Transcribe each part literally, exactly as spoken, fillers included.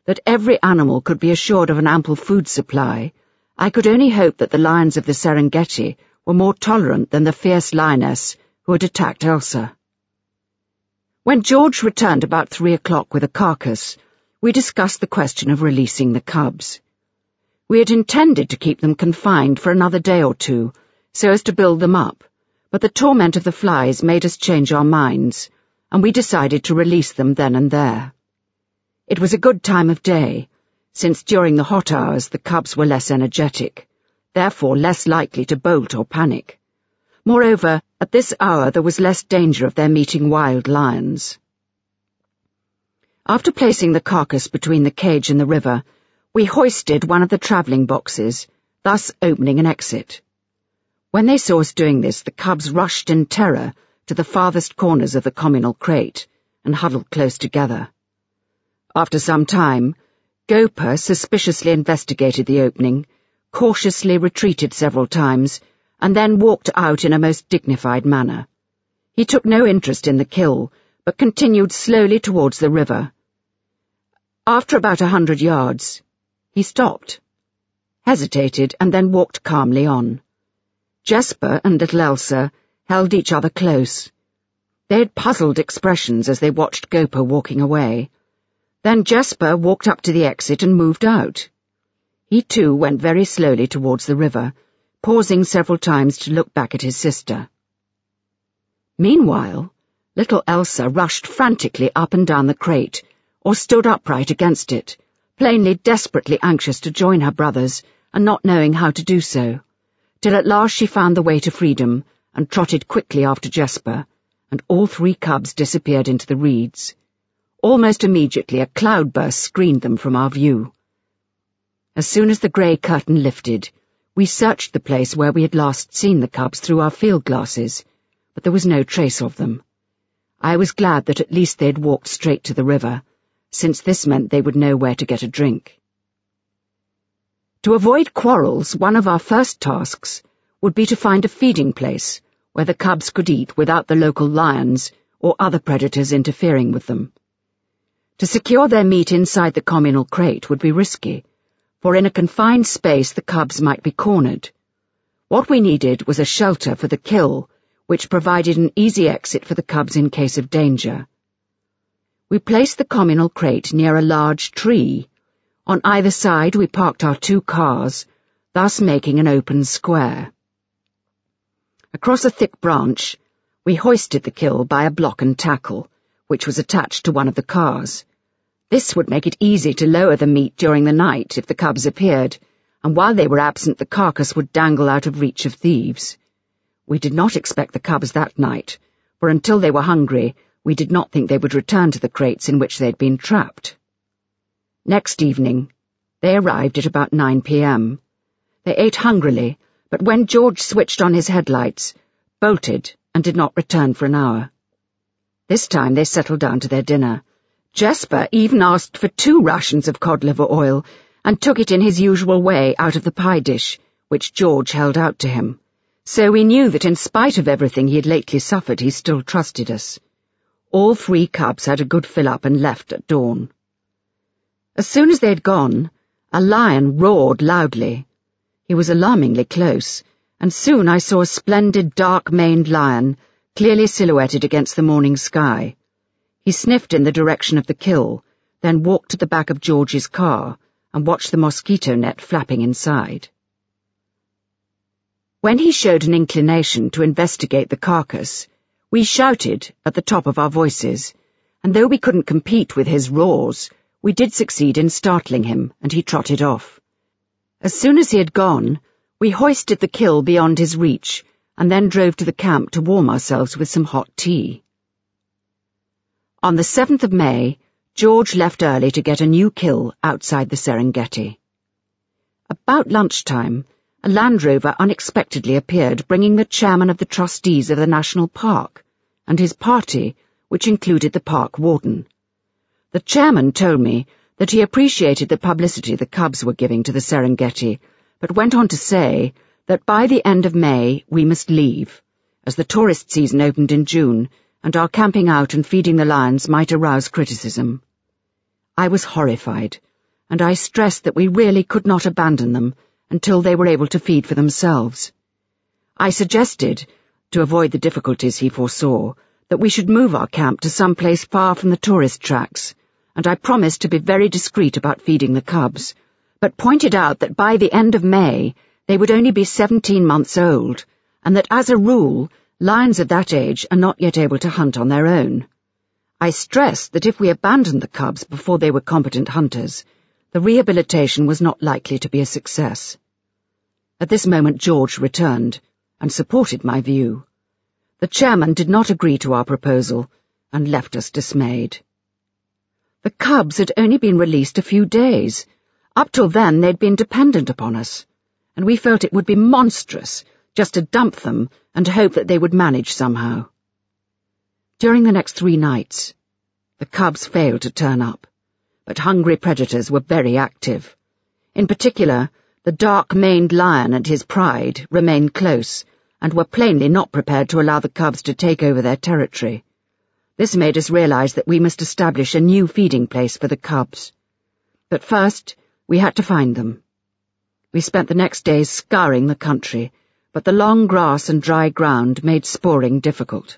that every animal could be assured of an ample food supply, I could only hope that the lions of the Serengeti were more tolerant than the fierce lioness who had attacked Elsa. When George returned about three o'clock with a carcass, we discussed the question of releasing the cubs. We had intended to keep them confined for another day or two, so as to build them up, but the torment of the flies made us change our minds, and we decided to release them then and there. It was a good time of day, since during the hot hours the cubs were less energetic, therefore less likely to bolt or panic. Moreover, at this hour there was less danger of their meeting wild lions. After placing the carcass between the cage and the river, we hoisted one of the travelling boxes, thus opening an exit. When they saw us doing this, the cubs rushed in terror to the farthest corners of the communal crate and huddled close together. After some time, Gopa suspiciously investigated the opening, cautiously retreated several times, and then walked out in a most dignified manner. He took no interest in the kill, but continued slowly towards the river. After about a hundred yards, he stopped, hesitated, and then walked calmly on. Jesper and little Elsa held each other close. They had puzzled expressions as they watched Gopa walking away. Then Jesper walked up to the exit and moved out. He too went very slowly towards the river, pausing several times to look back at his sister. Meanwhile, little Elsa rushed frantically up and down the crate, or stood upright against it, plainly desperately anxious to join her brothers and not knowing how to do so, till at last she found the way to freedom and trotted quickly after Jesper, and all three cubs disappeared into the reeds. Almost immediately a cloudburst screened them from our view. As soon as the grey curtain lifted, we searched the place where we had last seen the cubs through our field glasses, but there was no trace of them. I was glad that at least they had walked straight to the river, since this meant they would know where to get a drink. To avoid quarrels, one of our first tasks would be to find a feeding place where the cubs could eat without the local lions or other predators interfering with them. To secure their meat inside the communal crate would be risky, for in a confined space the cubs might be cornered. What we needed was a shelter for the kill, which provided an easy exit for the cubs in case of danger. We placed the communal crate near a large tree. On either side we parked our two cars, thus making an open square. Across a thick branch, we hoisted the kill by a block and tackle, which was attached to one of the cars. This would make it easy to lower the meat during the night if the cubs appeared, and while they were absent the carcass would dangle out of reach of thieves. We did not expect the cubs that night, for until they were hungry, we did not think they would return to the crates in which they had been trapped. Next evening, they arrived at about nine p m They ate hungrily, but when George switched on his headlights, bolted and did not return for an hour. This time they settled down to their dinner. Jesper even asked for two rations of cod liver oil and took it in his usual way out of the pie dish, which George held out to him. So we knew that in spite of everything he had lately suffered, he still trusted us. All three cubs had a good fill-up and left at dawn. As soon as they had gone, a lion roared loudly. He was alarmingly close, and soon I saw a splendid dark-maned lion, clearly silhouetted against the morning sky. He sniffed in the direction of the kill, then walked to the back of George's car and watched the mosquito net flapping inside. When he showed an inclination to investigate the carcass, we shouted at the top of our voices, and though we couldn't compete with his roars, we did succeed in startling him, and he trotted off. As soon as he had gone, we hoisted the kill beyond his reach, and then drove to the camp to warm ourselves with some hot tea. On the seventh of May, George left early to get a new kill outside the Serengeti. About lunchtime, a Land Rover unexpectedly appeared, bringing the chairman of the trustees of the national park and his party, which included the park warden. The chairman told me that he appreciated the publicity the cubs were giving to the Serengeti, but went on to say that by the end of May we must leave, as the tourist season opened in June, and our camping out and feeding the lions might arouse criticism. I was horrified, and I stressed that we really could not abandon them until they were able to feed for themselves. I suggested, to avoid the difficulties he foresaw, that we should move our camp to some place far from the tourist tracks, and I promised to be very discreet about feeding the cubs, but pointed out that by the end of May they would only be seventeen months old, and that as a rule, lions of that age are not yet able to hunt on their own. I stressed that if we abandoned the cubs before they were competent hunters, the rehabilitation was not likely to be a success. At this moment George returned, and supported my view. The chairman did not agree to our proposal, and left us dismayed. The cubs had only been released a few days. Up till then they'd been dependent upon us, and we felt it would be monstrous just to dump them and hope that they would manage somehow. During the next three nights, the cubs failed to turn up, but hungry predators were very active. In particular, the dark-maned lion and his pride remained close, and were plainly not prepared to allow the cubs to take over their territory. This made us realize that we must establish a new feeding place for the cubs. But first, we had to find them. We spent the next days scouring the country, but the long grass and dry ground made sporing difficult.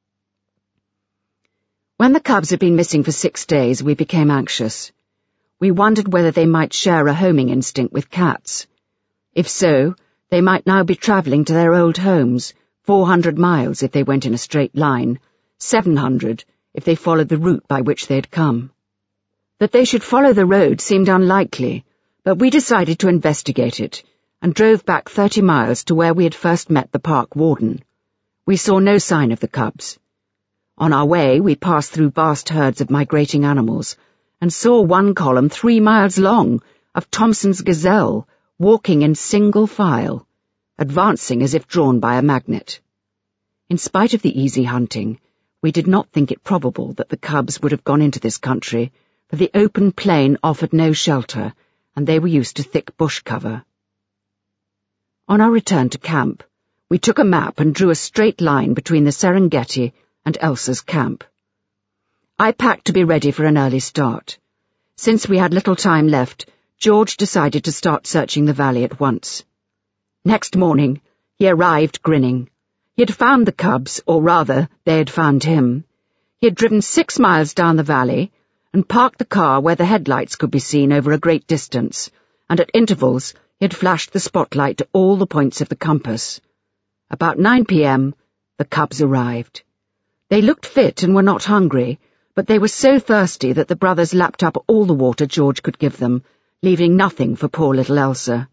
When the cubs had been missing for six days, we became anxious. We wondered whether they might share a homing instinct with cats. If so, they might now be travelling to their old homes, four hundred miles if they went in a straight line, seven hundred if they followed the route by which they had come. That they should follow the road seemed unlikely, but we decided to investigate it, and drove back thirty miles to where we had first met the park warden. We saw no sign of the cubs. On our way, we passed through vast herds of migrating animals, and saw one column three miles long of Thompson's gazelle, walking in single file, advancing as if drawn by a magnet. In spite of the easy hunting, we did not think it probable that the cubs would have gone into this country, for the open plain offered no shelter, and they were used to thick bush cover. On our return to camp, we took a map and drew a straight line between the Serengeti and Elsa's camp. I packed to be ready for an early start. Since we had little time left, George decided to start searching the valley at once. Next morning, he arrived grinning. He had found the cubs, or rather, they had found him. He had driven six miles down the valley and parked the car where the headlights could be seen over a great distance, and at intervals he had flashed the spotlight to all the points of the compass. About nine p.m., the cubs arrived. They looked fit and were not hungry, but they were so thirsty that the brothers lapped up all the water George could give them, leaving nothing for poor little Elsa.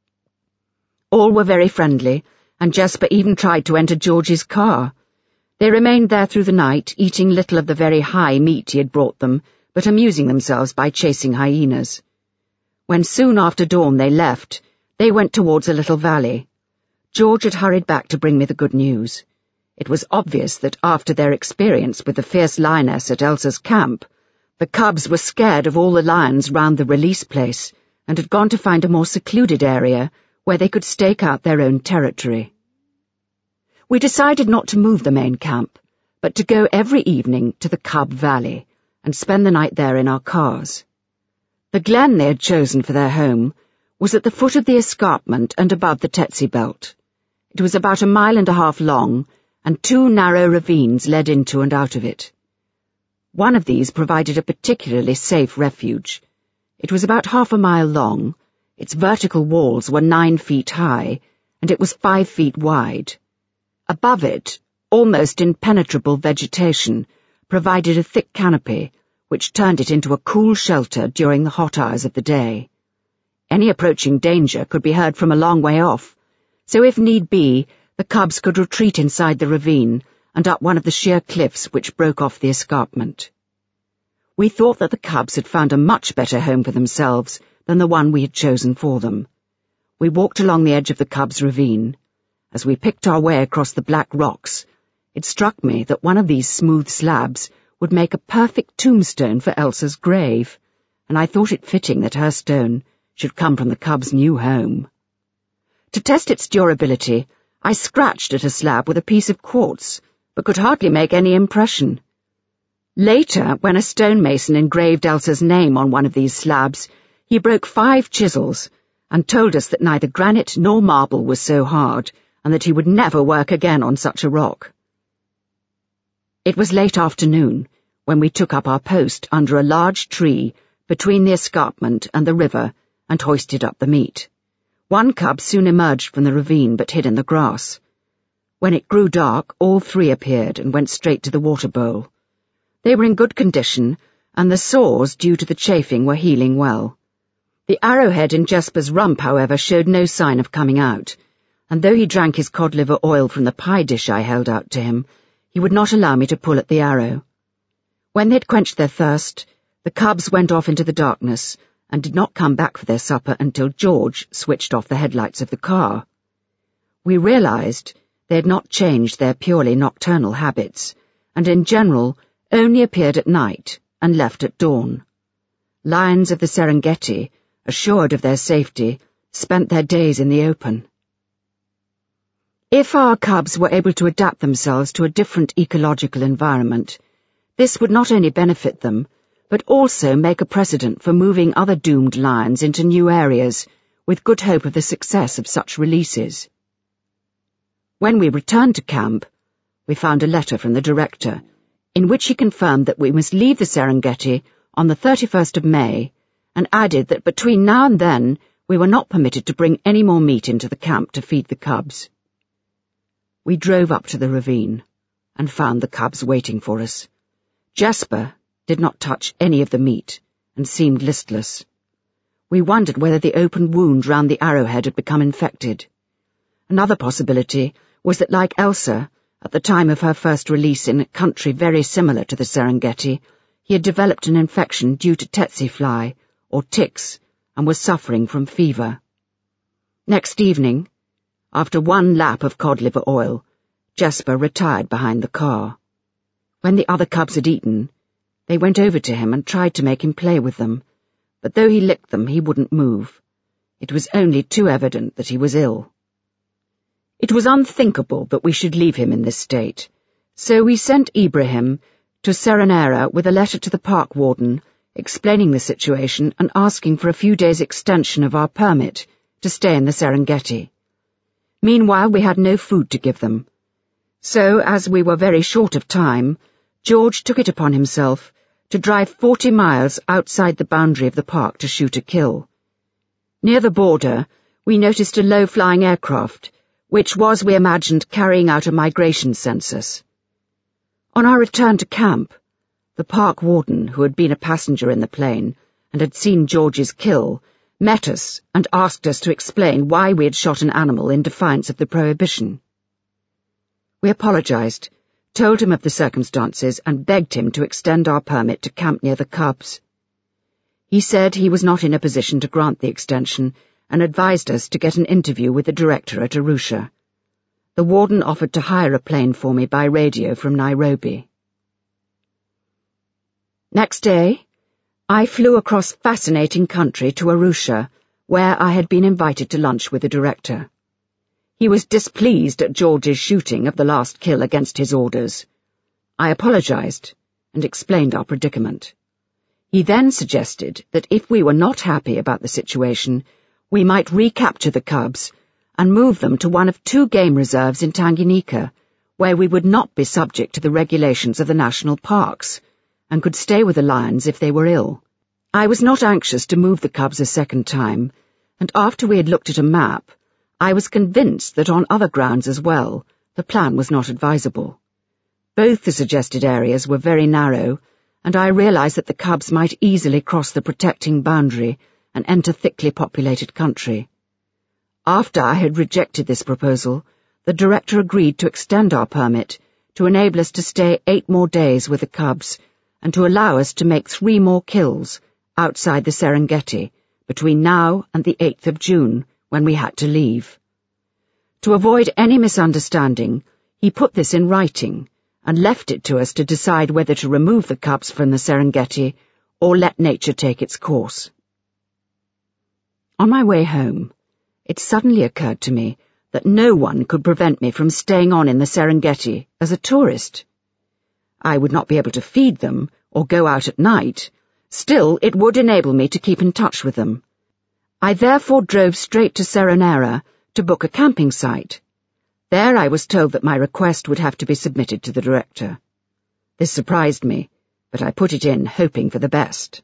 All were very friendly, and Jesper even tried to enter George's car. They remained there through the night, eating little of the very high meat he had brought them, but amusing themselves by chasing hyenas. When soon after dawn they left, they went towards a little valley. George had hurried back to bring me the good news. It was obvious that after their experience with the fierce lioness at Elsa's camp, the cubs were scared of all the lions round the release place and had gone to find a more secluded area where they could stake out their own territory. We decided not to move the main camp, but to go every evening to the Cub Valley and spend the night there in our cars. The glen they had chosen for their home was at the foot of the escarpment and above the Tetsi Belt. It was about a mile and a half long, and two narrow ravines led into and out of it. One of these provided a particularly safe refuge. It was about half a mile long, its vertical walls were nine feet high, and it was five feet wide. Above it, almost impenetrable vegetation provided a thick canopy, which turned it into a cool shelter during the hot hours of the day. Any approaching danger could be heard from a long way off, so if need be, the cubs could retreat inside the ravine and up one of the sheer cliffs which broke off the escarpment. We thought that the cubs had found a much better home for themselves than the one we had chosen for them. We walked along the edge of the cubs' ravine. As we picked our way across the black rocks, it struck me that one of these smooth slabs would make a perfect tombstone for Elsa's grave, and I thought it fitting that her stone should come from the cubs' new home. To test its durability, I scratched at a slab with a piece of quartz, but could hardly make any impression. Later, when a stonemason engraved Elsa's name on one of these slabs, He broke five chisels and told us that neither granite nor marble was so hard, and that he would never work again on such a rock. It was late afternoon when we took up our post under a large tree between the escarpment and the river and hoisted up the meat. One cub soon emerged from the ravine but hid in the grass. When it grew dark, all three appeared and went straight to the water bowl. They were in good condition, and the sores due to the chafing were healing well. The arrowhead in Jesper's rump, however, showed no sign of coming out, and though he drank his cod liver oil from the pie dish I held out to him, he would not allow me to pull at the arrow. When they'd quenched their thirst, the cubs went off into the darkness and did not come back for their supper until George switched off the headlights of the car. We realized they had not changed their purely nocturnal habits, and in general only appeared at night and left at dawn. Lions of the Serengeti, assured of their safety, spent their days in the open. If our cubs were able to adapt themselves to a different ecological environment, this would not only benefit them, but also make a precedent for moving other doomed lions into new areas, with good hope of the success of such releases. When we returned to camp, we found a letter from the director, in which he confirmed that we must leave the Serengeti on the thirty-first of May, and added that between now and then we were not permitted to bring any more meat into the camp to feed the cubs. We drove up to the ravine and found the cubs waiting for us. Jesper did not touch any of the meat and seemed listless. We wondered whether the open wound round the arrowhead had become infected. Another possibility was that, like Elsa, at the time of her first release in a country very similar to the Serengeti, he had developed an infection due to tsetse fly, or ticks, and was suffering from fever. Next evening, after one lap of cod liver oil, Jesper retired behind the car. When the other cubs had eaten, they went over to him and tried to make him play with them, but though he licked them, he wouldn't move. It was only too evident that he was ill. It was unthinkable that we should leave him in this state, so we sent Ibrahim to Serenera with a letter to the park warden explaining the situation and asking for a few days' extension of our permit to stay in the Serengeti. Meanwhile, we had no food to give them. So, as we were very short of time, George took it upon himself to drive forty miles outside the boundary of the park to shoot a kill. Near the border, we noticed a low-flying aircraft, which was, we imagined, carrying out a migration census. On our return to camp, the park warden, who had been a passenger in the plane and had seen George's kill, met us and asked us to explain why we had shot an animal in defiance of the prohibition. We apologized, told him of the circumstances, and begged him to extend our permit to camp near the cubs. He said he was not in a position to grant the extension and advised us to get an interview with the director at Arusha. The warden offered to hire a plane for me by radio from Nairobi. Next day, I flew across fascinating country to Arusha, where I had been invited to lunch with the director. He was displeased at George's shooting of the last kill against his orders. I apologized and explained our predicament. He then suggested that if we were not happy about the situation, we might recapture the cubs and move them to one of two game reserves in Tanganyika, where we would not be subject to the regulations of the national parks, and could stay with the lions if they were ill. I was not anxious to move the cubs a second time, and after we had looked at a map, I was convinced that on other grounds as well, the plan was not advisable. Both the suggested areas were very narrow, and I realized that the cubs might easily cross the protecting boundary and enter thickly populated country. After I had rejected this proposal, the director agreed to extend our permit to enable us to stay eight more days with the cubs and to allow us to make three more kills outside the Serengeti between now and the eighth of June, when we had to leave. To avoid any misunderstanding, he put this in writing and left it to us to decide whether to remove the cubs from the Serengeti or let nature take its course. On my way home, it suddenly occurred to me that no one could prevent me from staying on in the Serengeti as a tourist. I would not be able to feed them or go out at night, Still, it would enable me to keep in touch with them. I therefore drove straight to Serenera to book a camping site. There I was told that my request would have to be submitted to the director. This surprised me, but I put it in, hoping for the best.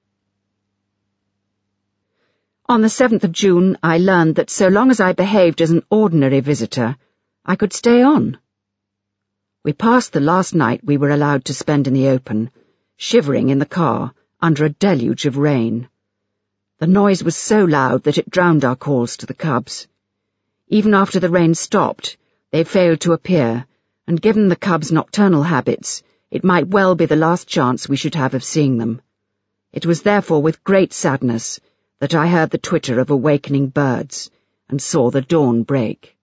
On the seventh of June, I learned that so long as I behaved as an ordinary visitor, I could stay on. We passed the last night we were allowed to spend in the open, shivering in the car under a deluge of rain. The noise was so loud that it drowned our calls to the cubs. Even after the rain stopped, they failed to appear, and given the cubs' nocturnal habits, it might well be the last chance we should have of seeing them. It was therefore with great sadness that I heard the twitter of awakening birds and saw the dawn break.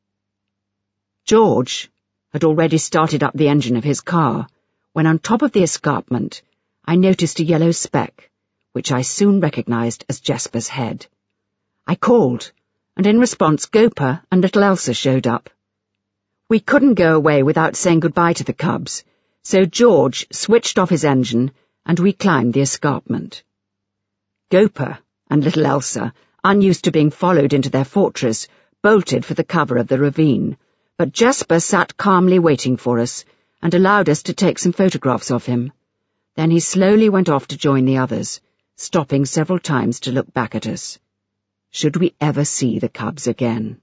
George had already started up the engine of his car when on top of the escarpment I noticed a yellow speck, which I soon recognized as Jesper's head. I called, and in response Gopa and little Elsa showed up. We couldn't go away without saying goodbye to the cubs, so George switched off his engine and we climbed the escarpment. Gopa and little Elsa, unused to being followed into their fortress, bolted for the cover of the ravine, but Jesper sat calmly waiting for us and allowed us to take some photographs of him. Then he slowly went off to join the others, stopping several times to look back at us. Should we ever see the cubs again?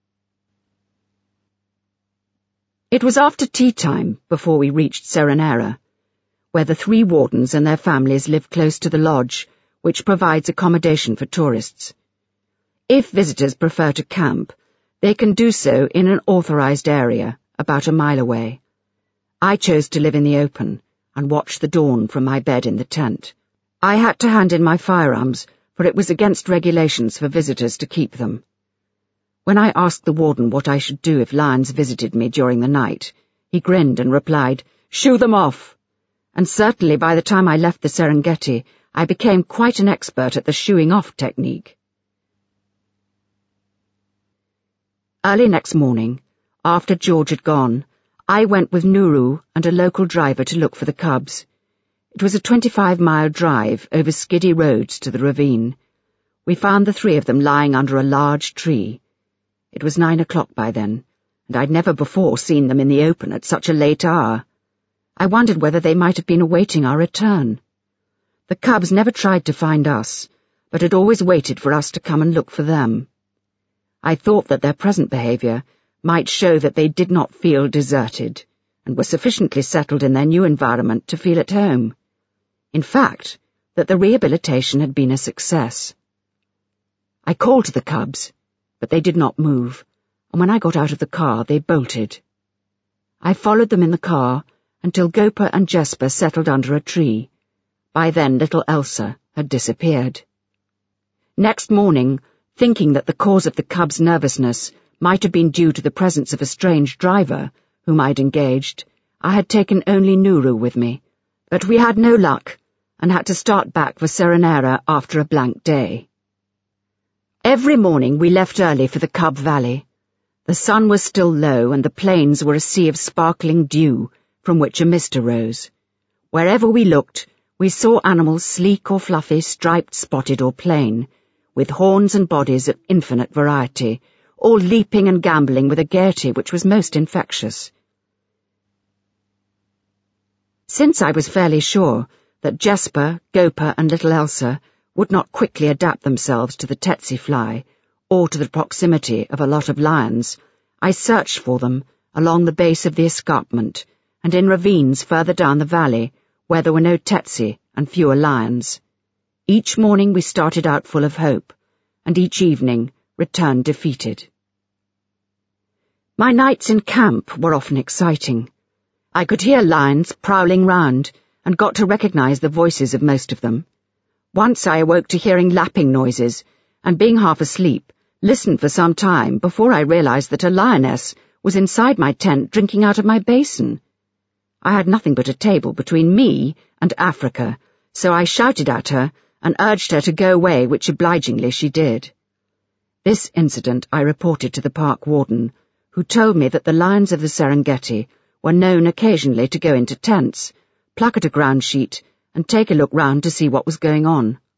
It was after tea time before we reached Serenera, where the three wardens and their families live close to the lodge, which provides accommodation for tourists. If visitors prefer to camp, they can do so in an authorized area, about a mile away. I chose to live in the open and watch the dawn from my bed in the tent. I had to hand in my firearms, for it was against regulations for visitors to keep them. When I asked the warden what I should do if lions visited me during the night, he grinned and replied, "Shoo them off!" And certainly by the time I left the Serengeti, I became quite an expert at the shooing off technique. Early next morning, after George had gone, I went with Nuru and a local driver to look for the cubs. It was a twenty-five mile drive over skiddy roads to the ravine. We found the three of them lying under a large tree. It was nine o'clock by then, and I'd never before seen them in the open at such a late hour. I wondered whether they might have been awaiting our return. The cubs never tried to find us, but had always waited for us to come and look for them. I thought that their present behaviour might show that they did not feel deserted, and were sufficiently settled in their new environment to feel at home. In fact, that the rehabilitation had been a success. I called to the cubs, but they did not move, and when I got out of the car, they bolted. I followed them in the car until Gopa and Jesper settled under a tree. By then little Elsa had disappeared. Next morning, thinking that the cause of the cubs' nervousness might have been due to the presence of a strange driver whom I'd engaged, I had taken only Nuru with me, but we had no luck and had to start back for Serenera after a blank day. Every morning we left early for the Cub Valley. The sun was still low and the plains were a sea of sparkling dew from which a mist arose. Wherever we looked, we saw animals sleek or fluffy, striped, spotted or plain, with horns and bodies of infinite variety, all leaping and gambolling with a gaiety which was most infectious. Since I was fairly sure that Jesper, Gopa and little Elsa would not quickly adapt themselves to the tsetse fly or to the proximity of a lot of lions, I searched for them along the base of the escarpment and in ravines further down the valley where there were no tsetse and fewer lions. Each morning we started out full of hope, and each evening returned defeated. My nights in camp were often exciting. I could hear lions prowling round, and got to recognize the voices of most of them. Once I awoke to hearing lapping noises, and being half asleep, listened for some time before I realized that a lioness was inside my tent drinking out of my basin. I had nothing but a table between me and Africa, so I shouted at her and urged her to go away, which obligingly she did. This incident I reported to the park warden, who told me that the lions of the Serengeti were known occasionally to go into tents, pluck at a ground sheet, and take a look round to see what was going on.